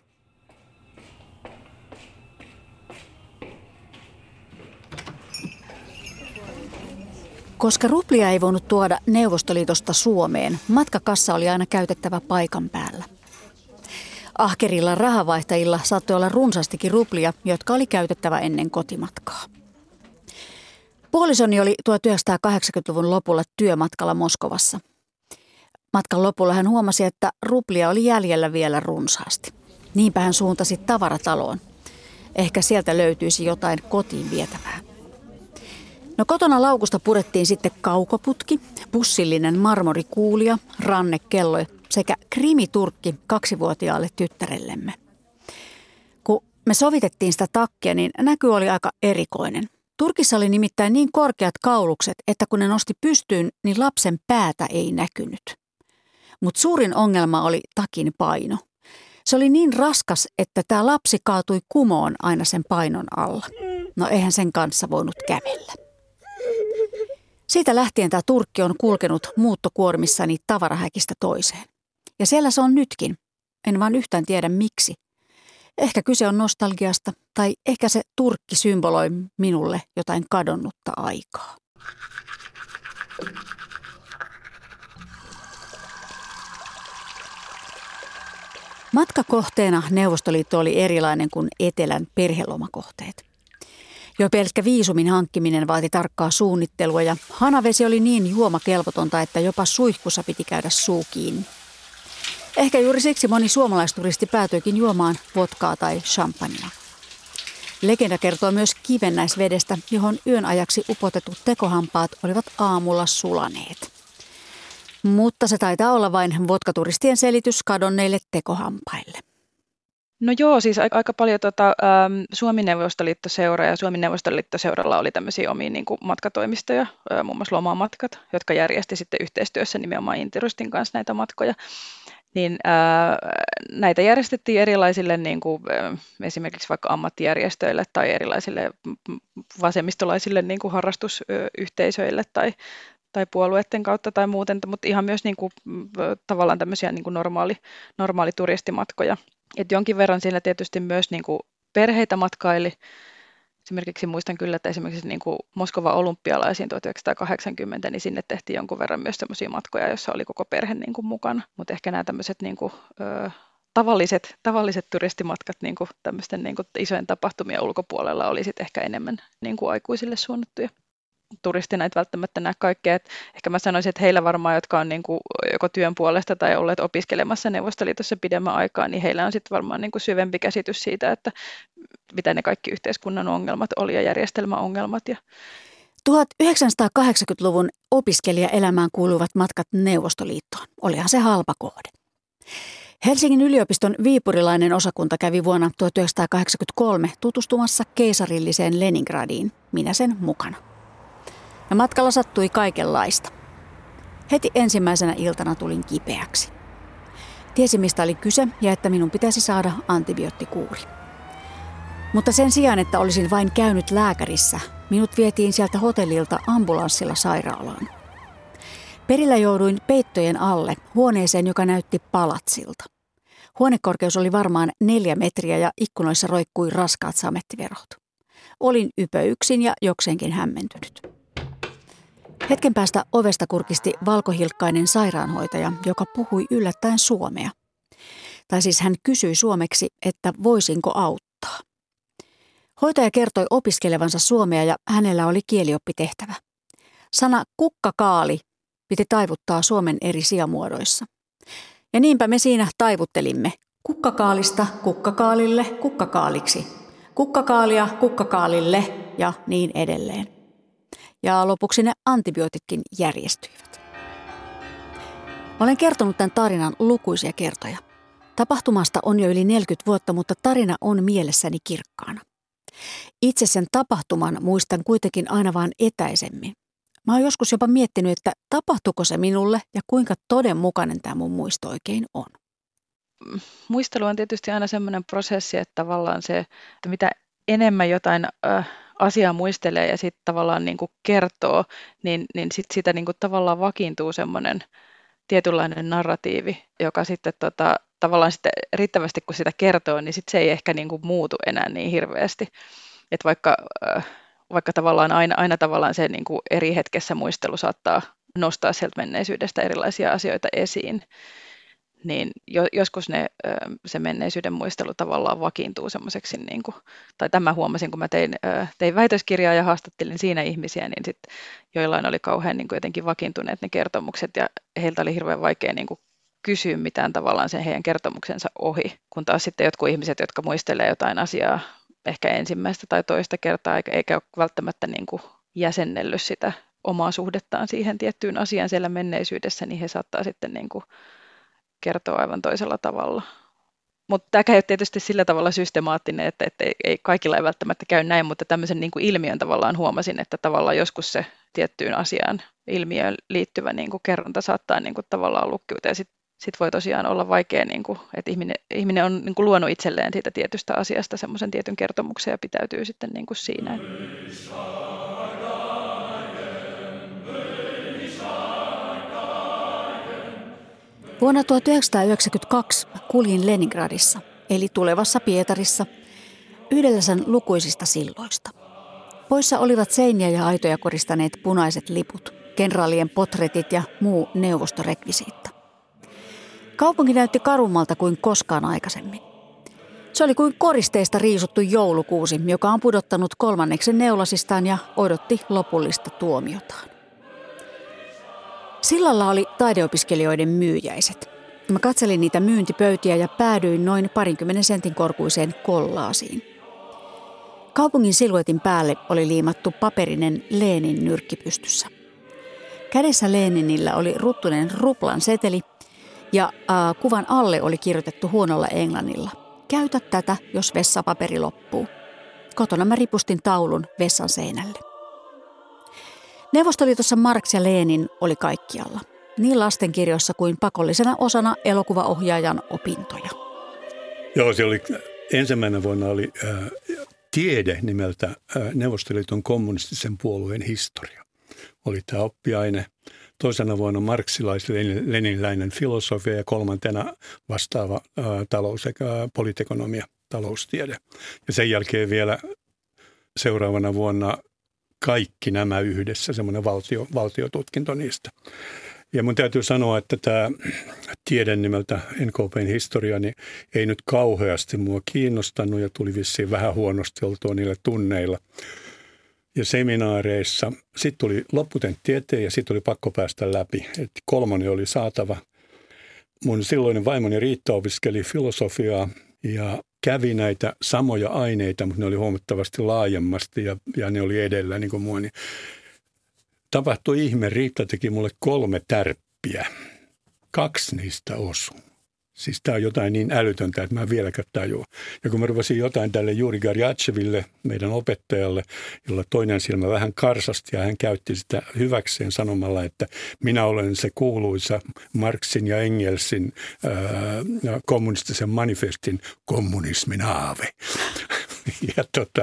Koska ruplia ei voinut tuoda Neuvostoliitosta Suomeen, matkakassa oli aina käytettävä paikan päällä. Ahkerilla rahavaihtajilla saattoi olla runsaastikin ruplia, jotka oli käytettävä ennen kotimatkaa. Puolisoni oli 1980-luvun lopulla työmatkalla Moskovassa. Matkan lopulla hän huomasi, että ruplia oli jäljellä vielä runsaasti. Niinpä hän suuntasi tavarataloon. Ehkä sieltä löytyisi jotain kotiin vietävää. No kotona laukusta purettiin sitten kaukoputki, pussillinen marmorikuulia, rannekello sekä krimiturkki 2-vuotiaalle tyttärellemme. Kun me sovitettiin sitä takkia, niin näky oli aika erikoinen. Turkissa oli nimittäin niin korkeat kaulukset, että kun ne nosti pystyyn, niin lapsen päätä ei näkynyt. Mutta suurin ongelma oli takin paino. Se oli niin raskas, että tämä lapsi kaatui kumoon aina sen painon alla. No eihän sen kanssa voinut kävellä. Siitä lähtien tämä turkki on kulkenut muuttokuormissani tavarahäkistä toiseen. Ja siellä se on nytkin. En vaan yhtään tiedä miksi. Ehkä kyse on nostalgiasta tai ehkä se turkki symboloi minulle jotain kadonnutta aikaa. Matkakohteena Neuvostoliitto oli erilainen kuin etelän perhelomakohteet. Jo pelkkä viisumin hankkiminen vaati tarkkaa suunnittelua ja hanavesi oli niin juomakelvotonta, että jopa suihkussa piti käydä suu kiinni. Ehkä juuri siksi moni suomalaisturisti päätyikin juomaan vodkaa tai champagnea. Legenda kertoo myös kivennäisvedestä, johon yön ajaksi upotetut tekohampaat olivat aamulla sulaneet. Mutta se taitaa olla vain vodkaturistien selitys kadonneille tekohampaille. No joo, siis aika paljon Suomi-Neuvostoliitto-seura ja Suomi-Neuvostoliitto-seuralla oli tämmöisiä omia niin kuin matkatoimistoja, muun muassa lomamatkat, jotka järjesti sitten yhteistyössä nimenomaan Intiruistin kanssa näitä matkoja. Niin näitä järjestettiin erilaisille niin kuin, esimerkiksi vaikka ammattijärjestöille tai erilaisille vasemmistolaisille niin kuin harrastusyhteisöille tai puolueiden kautta tai muuten, mutta ihan myös niin kuin, tavallaan tämmöisiä niin kuin normaali turistimatkoja. Et jonkin verran siinä tietysti myös niin kuin perheitä matkaili. Esimerkiksi muistan kyllä, että esimerkiksi niin kuin Moskovan olympialaisiin 1980, niin sinne tehtiin jonkun verran myös sellaisia matkoja, joissa oli koko perhe niin kuin mukana. Mutta ehkä nämä tämmöiset niin kuin, tavalliset turistimatkat niin kuin tämmöisten niin kuin isojen tapahtumien ulkopuolella oli sitten ehkä enemmän niin kuin aikuisille suunnattuja. Turistina et välttämättä näe kaikkea. Et ehkä mä sanoisin, että heillä varmaan, jotka on niin kuin joko työn puolesta tai olleet opiskelemassa Neuvostoliitossa pidemmän aikaa, niin heillä on sitten varmaan niin kuin syvempi käsitys siitä, että mitä ne kaikki yhteiskunnan ongelmat oli ja järjestelmäongelmat. 1980-luvun opiskelijaelämään kuuluvat matkat Neuvostoliittoon. Olihan se halpa kohde. Helsingin yliopiston viipurilainen osakunta kävi vuonna 1983 tutustumassa keisarilliseen Leningradiin, minä sen mukana. Ja matkalla sattui kaikenlaista. Heti ensimmäisenä iltana tulin kipeäksi. Tiesin, mistä oli kyse ja että minun pitäisi saada antibioottikuuri. Mutta sen sijaan, että olisin vain käynyt lääkärissä, minut vietiin sieltä hotellilta ambulanssilla sairaalaan. Perillä jouduin peittojen alle huoneeseen, joka näytti palatsilta. Huonekorkeus oli varmaan 4 metriä ja ikkunoissa roikkui raskaat samettiverhot. Olin ypöyksin ja jokseenkin hämmentynyt. Hetken päästä ovesta kurkisti valkohilkkainen sairaanhoitaja, joka puhui yllättäen suomea. Tai siis hän kysyi suomeksi, että voisinko auttaa. Hoitaja kertoi opiskelevansa suomea ja hänellä oli kielioppitehtävä. Sana kukkakaali piti taivuttaa suomen eri sijamuodoissa. Ja niinpä me siinä taivuttelimme kukkakaalista kukkakaalille kukkakaaliksi, kukkakaalia kukkakaalille ja niin edelleen. Ja lopuksi ne antibiootitkin järjestyivät. Olen kertonut tämän tarinan lukuisia kertoja. Tapahtumasta on jo yli 40 vuotta, mutta tarina on mielessäni kirkkaana. Itse sen tapahtuman muistan kuitenkin aina vaan etäisemmin. Mä oon joskus jopa miettinyt, että tapahtuiko se minulle ja kuinka todenmukainen tämä mun muisto oikein on. Muistelu on tietysti aina semmoinen prosessi, että tavallaan se, että mitä enemmän jotain asiaa muistelee ja sitten tavallaan niin kuin kertoo, niin sit siitä niin kuin tavallaan vakiintuu semmoinen tietynlainen narratiivi, joka sitten tavallaan sitten riittävästi kun sitä kertoo, niin sitten se ei ehkä niin kuin muutu enää niin hirveästi. Että vaikka tavallaan aina tavallaan se niin kuin eri hetkessä muistelu saattaa nostaa sieltä menneisyydestä erilaisia asioita esiin, niin joskus se menneisyyden muistelu tavallaan vakiintuu semmoiseksi, niin kuin, tai tämä huomasin, kun mä tein väitöskirjaa ja haastattelin siinä ihmisiä, niin sitten joillain oli kauhean niin kuin jotenkin vakiintuneet ne kertomukset, ja heiltä oli hirveän vaikea niin kuin kysyä mitään tavallaan sen heidän kertomuksensa ohi, kun taas sitten jotkut ihmiset, jotka muistelee jotain asiaa ehkä ensimmäistä tai toista kertaa, eikä ole välttämättä niin kuin jäsennellyt sitä omaa suhdettaan siihen tiettyyn asiaan siellä menneisyydessä, niin he saattaa sitten niin kuin kertoa aivan toisella tavalla. Mutta tämä ei ole tietysti sillä tavalla systemaattinen, että ei kaikilla ei välttämättä käy näin, mutta tämmöisen niin kuin ilmiön tavallaan huomasin, että tavallaan joskus se tiettyyn asiaan ilmiöön liittyvä niin kuin kerronta saattaa niin kuin tavallaan lukkiutua. Ja sitten voi tosiaan olla vaikea, niin kuin, että ihminen on niin kuin luonut itselleen siitä tietystä asiasta semmoisen tietyn kertomuksen ja pitäytyy sitten niin kuin siinä. Vuonna 1992 kuljin Leningradissa, eli tulevassa Pietarissa, yhdellä sen lukuisista silloista. Poissa olivat seiniä ja aitoja koristaneet punaiset liput, kenraalien potretit ja muu neuvostorekvisiitta. Kaupunki näytti karummalta kuin koskaan aikaisemmin. Se oli kuin koristeista riisuttu joulukuusi, joka on pudottanut kolmanneksen neulasistaan ja odotti lopullista tuomiotaan. Sillalla oli taideopiskelijoiden myyjäiset. Mä katselin niitä myyntipöytiä ja päädyin noin 20 sentin korkuiseen kollaasiin. Kaupungin siluetin päälle oli liimattu paperinen Lenin nyrkki pystyssä. Kädessä Leninillä oli ruttunen ruplan seteli ja kuvan alle oli kirjoitettu huonolla englannilla. Käytä tätä, jos vessapaperi loppuu. Kotona mä ripustin taulun vessan seinälle. Neuvostoliitossa Marx ja Lenin oli kaikkialla, niin lastenkirjoissa kuin pakollisena osana elokuvaohjaajan opintoja. Joo, se oli ensimmäisenä vuonna oli tiede nimeltä Neuvostoliiton kommunistisen puolueen historia. Oli tämä oppiaine. Toisena vuonna marksilais-leniniläinen filosofia ja kolmantena vastaava talous- ja politekonomia, taloustiede. Ja sen jälkeen vielä seuraavana vuonna kaikki nämä yhdessä, semmoinen valtiotutkinto niistä. Ja mun täytyy sanoa, että tämä tiede nimeltä NKP:n historia niin ei nyt kauheasti mua kiinnostanut ja tuli vissiin vähän huonosteltua niillä tunneilla ja seminaareissa. Sitten tuli lopputentti eteen ja sitten oli pakko päästä läpi. Et 3 oli saatava. Mun silloinen vaimoni Riitta opiskeli filosofiaa ja kävi näitä samoja aineita, mutta ne oli huomattavasti laajemmasti ja ne oli edellä niin kuin mua. Niin tapahtui ihme, Riitta teki mulle 3 tärppiä. 2 niistä osui. Siis tämä on jotain niin älytöntä, että mä en vieläkään tajua. Ja kun mä ruvasin jotain tälle Juri Garjacheville, meidän opettajalle, jolla toinen silmä vähän karsasti ja hän käytti sitä hyväkseen sanomalla, että minä olen se kuuluisa Marxin ja Engelsin kommunistisen manifestin kommunismin aave. Ja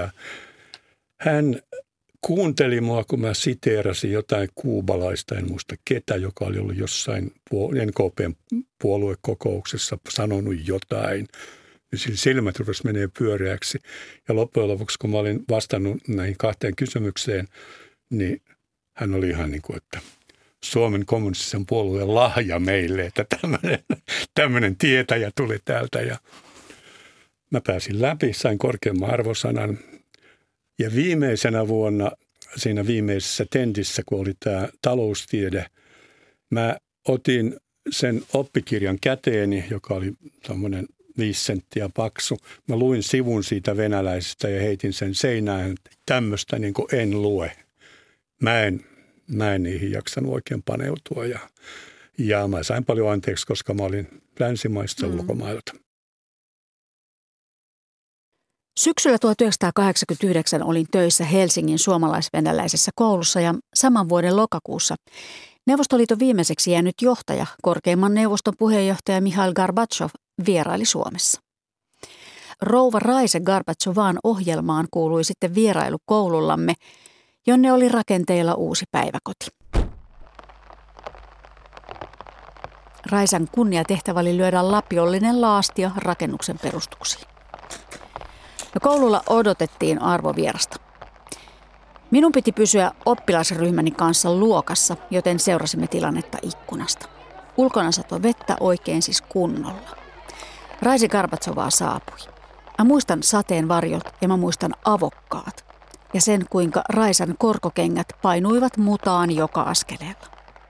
hän kuunteli mua, kun mä siteerasin jotain kuubalaista, en muista ketä, joka oli ollut jossain NKP:n puoluekokouksessa sanonut jotain. Ja sillä silmät rupesi menee pyöreäksi. Ja loppujen lopuksi, kun mä olin vastannut näihin 2 kysymykseen, niin hän oli ihan niin kuin, että Suomen kommunistisen puolueen lahja meille, että tämmöinen tietäjä tuli täältä. Ja mä pääsin läpi, sain korkeamman arvosanan. Ja viimeisenä vuonna, siinä viimeisessä tendissä, kun oli tämä taloustiede, mä otin sen oppikirjan käteeni, joka oli tommoinen 5 senttiä paksu. Mä luin sivun siitä venäläisestä ja heitin sen seinään, tämmöistä niin kuin en lue. Mä en niihin jaksanut oikein paneutua ja mä sain paljon anteeksi, koska mä olin länsimaista ulkomailta. Syksyllä 1989 olin töissä Helsingin suomalais-venäläisessä koulussa ja saman vuoden lokakuussa Neuvostoliiton viimeiseksi jäänyt johtaja, korkeimman neuvoston puheenjohtaja Mihail Gorbatšov vieraili Suomessa. Rouva Raise Gorbatšovaan ohjelmaan kuului sitten vierailu koulullamme, jonne oli rakenteilla uusi päiväkoti. Raisan kunniatehtävä oli lyödä lapiollinen laastio rakennuksen perustuksiin. No koululla odotettiin arvovierasta. Minun piti pysyä oppilasryhmäni kanssa luokassa, joten seurasimme tilannetta ikkunasta. Ulkona satoi vettä oikein siis kunnolla. Raise Gorbatšovaa saapui. Mä muistan sateen varjot ja mä muistan avokkaat. Ja sen, kuinka Raisan korkokengät painuivat mutaan joka askeleella.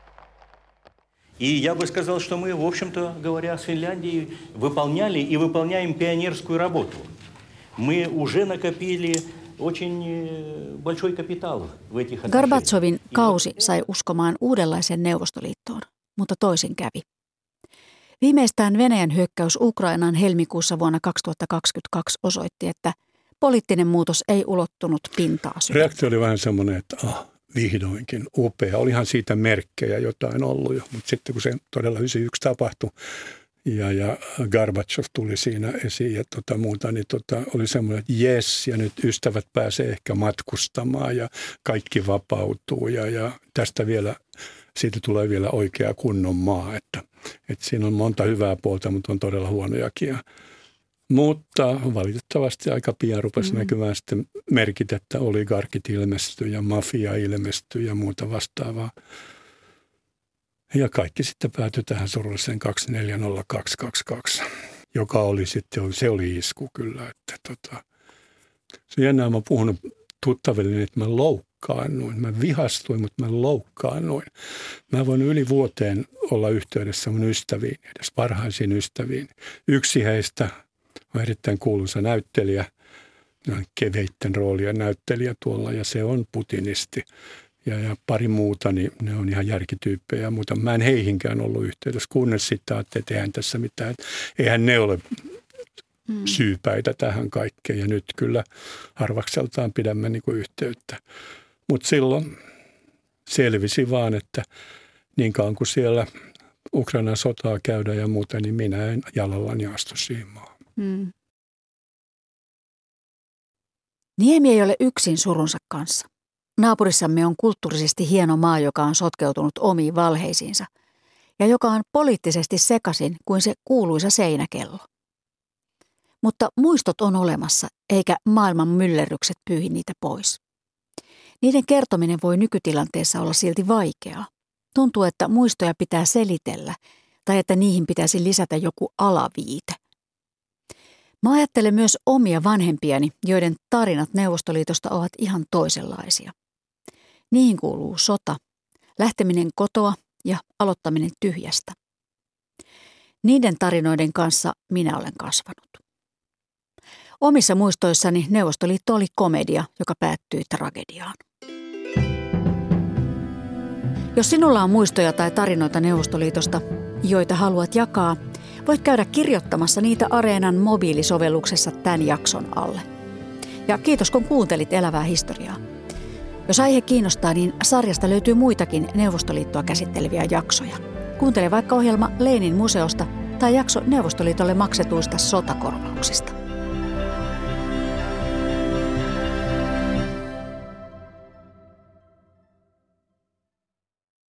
И я бы сказал, что мы, в общем-то говоря, с Финляндией выполняли и выполняем пионерскую работу. Мы уже накопили очень большой капитал в этих отношениях. Gorbatšovin kausi sai uskomaan uudenlaiseen Neuvostoliittoon, mutta toisin kävi. Viimeistään Venäjän hyökkäys Ukrainaan helmikuussa vuonna 2022 osoitti, että poliittinen muutos ei ulottunut pintaa syvemmälle. Reaktio oli vähän semmoinen, että vihdoinkin upea. Olihan siitä merkkejä jotain ollut jo, mutta sitten kun se todella 91 tapahtui ja Gorbatšov tuli siinä esiin ja muuta, niin oli semmoinen, että jes, ja nyt ystävät pääsee ehkä matkustamaan ja kaikki vapautuu ja tästä vielä, siitä tulee vielä oikea kunnon maa, että siinä on monta hyvää puolta, mutta on todella huonojakin. Mutta valitettavasti aika pian rupesi näkymään sitten merkit, että oligarkit ilmestyi ja mafia ilmestyi ja muuta vastaavaa. Ja kaikki sitten päätyi tähän surulliseen 240222, joka oli sitten, se oli isku kyllä. Että se jännää, mä oon puhunut tuttavilleni, että mä loukkaannuin. Mä vihastuin, mutta mä loukkaannuin. Mä voin yli vuoteen olla yhteydessä mun ystäviin, edes parhaisiin ystäviin. Yksi heistä on erittäin kuuluisa näyttelijä, keveitten roolien näyttelijä tuolla, ja se on putinisti. Ja pari muuta, niin ne on ihan järkityyppejä ja muuta. Mä en heihinkään ollut yhteydessä, kunnes sitten ajattelin, että eihän tässä mitään. Eihän ne ole syypäitä tähän kaikkeen, ja nyt kyllä harvakseltaan pidämme niin kuin yhteyttä. Mutta silloin selvisi vaan, että niin kauan kuin siellä Ukrainan sotaa käydään ja muuta, niin minä en jalallani astu siihen maahan. Niemi ei ole yksin surunsa kanssa. Naapurissamme on kulttuurisesti hieno maa, joka on sotkeutunut omiin valheisiinsa ja joka on poliittisesti sekaisin kuin se kuuluisa seinäkello. Mutta muistot on olemassa, eikä maailman myllerrykset pyyhi niitä pois. Niiden kertominen voi nykytilanteessa olla silti vaikeaa. Tuntuu, että muistoja pitää selitellä tai että niihin pitäisi lisätä joku alaviite. Mä ajattelen myös omia vanhempiani, joiden tarinat Neuvostoliitosta ovat ihan toisenlaisia. Niihin kuuluu sota, lähteminen kotoa ja aloittaminen tyhjästä. Niiden tarinoiden kanssa minä olen kasvanut. Omissa muistoissani Neuvostoliitto oli komedia, joka päättyi tragediaan. Jos sinulla on muistoja tai tarinoita Neuvostoliitosta, joita haluat jakaa, voit käydä kirjoittamassa niitä Areenan mobiilisovelluksessa tämän jakson alle. Ja kiitos kun kuuntelit Elävää historiaa. Jos aihe kiinnostaa, niin sarjasta löytyy muitakin Neuvostoliittoa käsitteleviä jaksoja. Kuuntele vaikka ohjelma Lenin museosta tai jakso Neuvostoliitolle maksetuista sotakorvauksista.